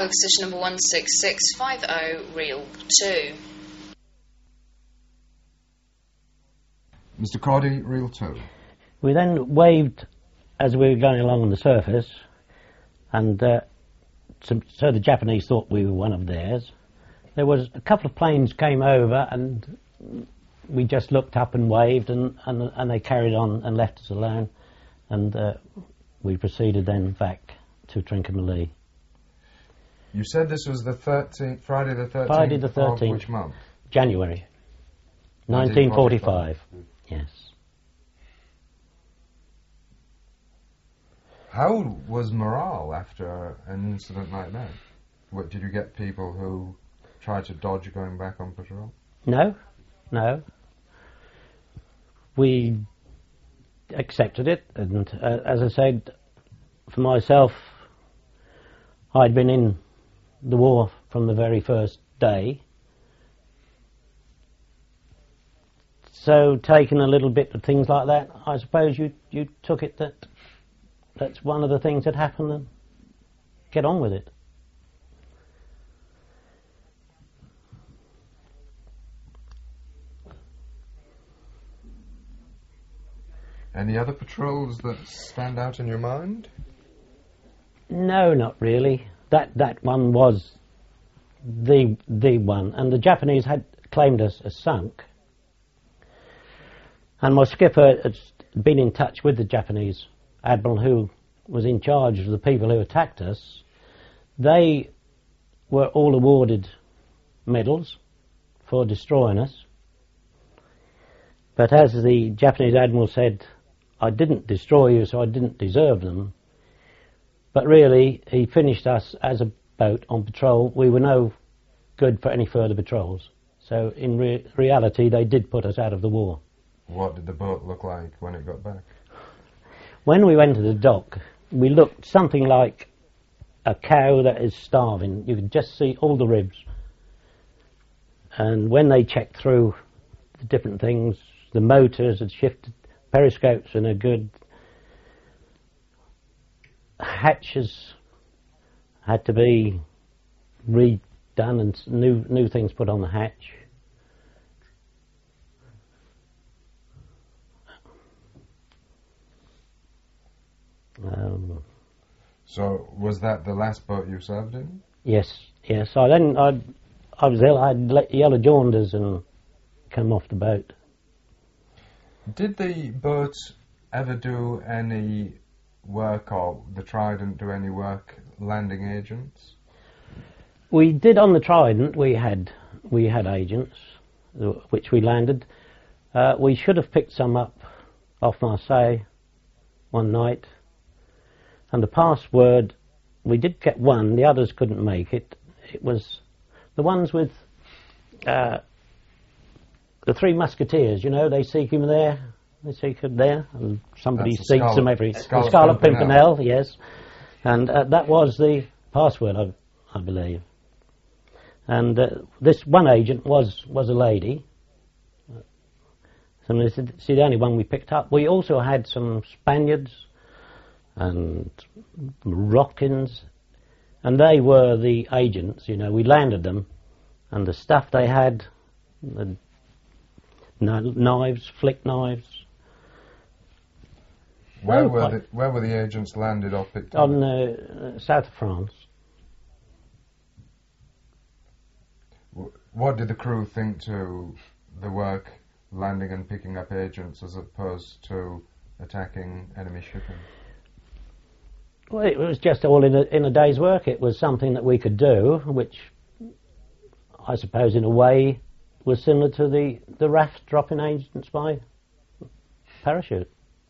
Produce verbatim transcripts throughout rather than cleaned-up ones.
focus station number one six six five zero, reel two. Mister Cordy, reel two. We then waved as we were going along on the surface, and uh, so, so the Japanese thought we were one of theirs. There was a couple of planes came over, and we just looked up and waved, and, and, and they carried on and left us alone, and uh, we proceeded then back to Trincomalee. You said this was the thirteenth, Friday the thirteenth. Friday the thirteenth. Of which month? January, nineteen forty-five. Yes. How was morale after an incident like that? What, did you get people who tried to dodge going back on patrol? No, no. We accepted it, and uh, as I said, for myself, I'd been in the war from the very first day. So taking a little bit of things like that, I suppose you you took it that that's one of the things that happened, and get on with it. Any other patrols that stand out in your mind? No, not really. That that one was the the one, and the Japanese had claimed us as sunk. And my skipper had been in touch with the Japanese admiral who was in charge of the people who attacked us. They were all awarded medals for destroying us. But as the Japanese admiral said, I didn't destroy you, so I didn't deserve them. But really, he finished us as a boat on patrol. We were no good for any further patrols. So in re- reality, they did put us out of the war. What did the boat look like when it got back? When we went to the dock, we looked something like a cow that is starving. You could just see all the ribs. And when they checked through the different things, the motors had shifted, periscopes and a good, hatches had to be redone and new new things put on the hatch. Um, so was that the last boat you served in? Yes, yes. I then I I was ill. I had le- yellow jaundice and come off the boat. Did the boat ever do any work, or the Trident do any work landing agents? We did on the Trident. We had we had agents, which we landed. Uh, we should have picked some up off Marseille one night. And the password, we did get one, the others couldn't make it. It was the ones with uh, the Three Musketeers, you know, they seek him there, they seek him there, and somebody That's the seeks Scarlet, them every... Scarlet, the Scarlet Pimpernel. Pimpernel, yes. And uh, that was the password, I, I believe. And uh, this one agent was, was a lady. So this is the only one we picked up. We also had some Spaniards and Moroccans, and they were the agents, you know. We landed them, and the stuff they had, the knives, flick knives. Where Oh, were quite- the where were the agents landed or picked up? On uh, south of France. W- What did the crew think to the work landing and picking up agents as opposed to attacking enemy shipping? Well, it was just all in a, in a day's work. It was something that we could do, which I suppose in a way was similar to the, the raft dropping agents by parachute.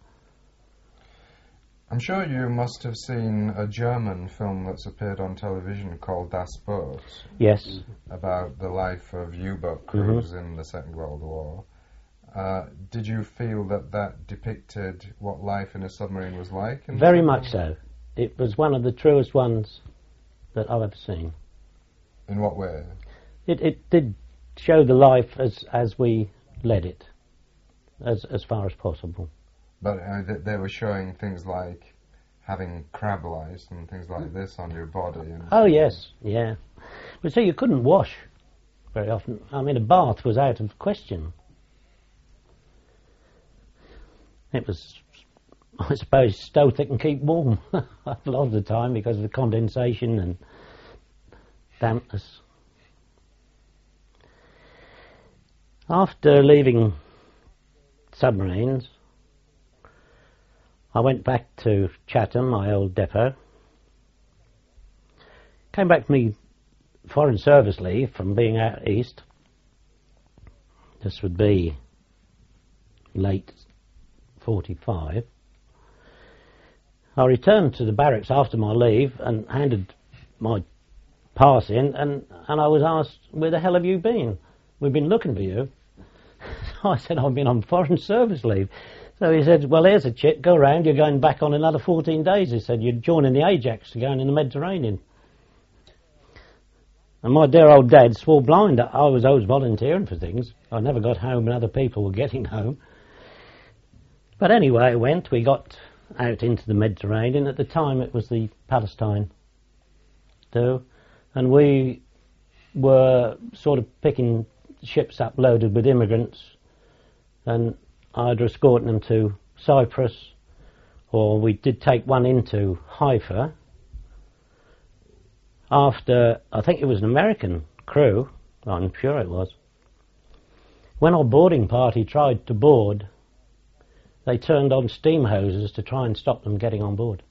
I'm sure you must have seen a German film that's appeared on television called Das Boot, Yes. about the life of U-boat crews mm-hmm. in the Second World War. Uh, did you feel that that depicted what life in a submarine was like? In Very much so. It was one of the truest ones that I've ever seen. In what way? It it did show the life as as we led it, as as far as possible. But uh, th- they were showing things like having crab lice and things like this on your body. And Oh yes, yeah. But see, you couldn't wash very often. I mean, a bath was out of question. It was, I suppose, stove thick and keep warm a lot of the time because of the condensation and dampness. After leaving submarines, I went back to Chatham, my old depot. Came back from me foreign service leave from being out east. This would be late forty-five. I returned to the barracks after my leave and handed my pass in, and, and I was asked, where the hell have you been? We've been looking for you. I said, I've been on foreign service leave. So he said, well, here's a chit, go round, you're going back on another fourteen days. He said, you're joining the Ajax to going in the Mediterranean. And my dear old dad swore blind that I was always volunteering for things. I never got home and other people were getting home. But anyway, I went, we got out into the Mediterranean. At the time it was the Palestine too. And we were sort of picking ships up loaded with immigrants, and either escorting them to Cyprus, or we did take one into Haifa after, I think it was an American crew, I'm sure it was. When our boarding party tried to board, they turned on steam hoses to try and stop them getting on board.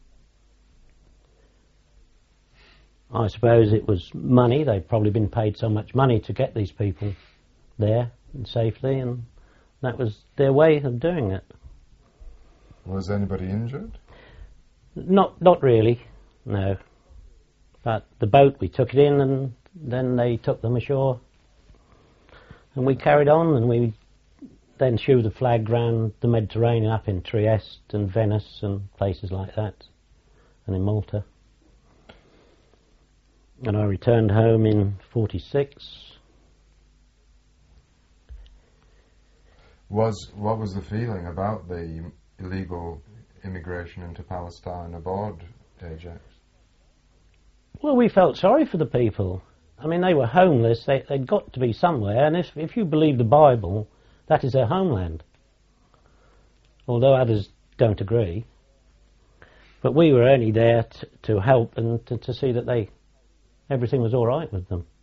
I suppose it was money. They'd probably been paid so much money to get these people there and safely, and that was their way of doing it. Was anybody injured? Not, not really, no. But the boat, we took it in, and then they took them ashore, and we carried on, and we then threw the flag round the Mediterranean up in Trieste and Venice and places like that, and in Malta. And I returned home in forty-six. Was what was the feeling about the illegal immigration into Palestine aboard Ajax? Well, we felt sorry for the people. I mean, they were homeless. They, they'd got to be somewhere, and if, if you believe the Bible, that is their homeland. Although others don't agree. But we were only there t- to help and to, to see that they everything was all right with them.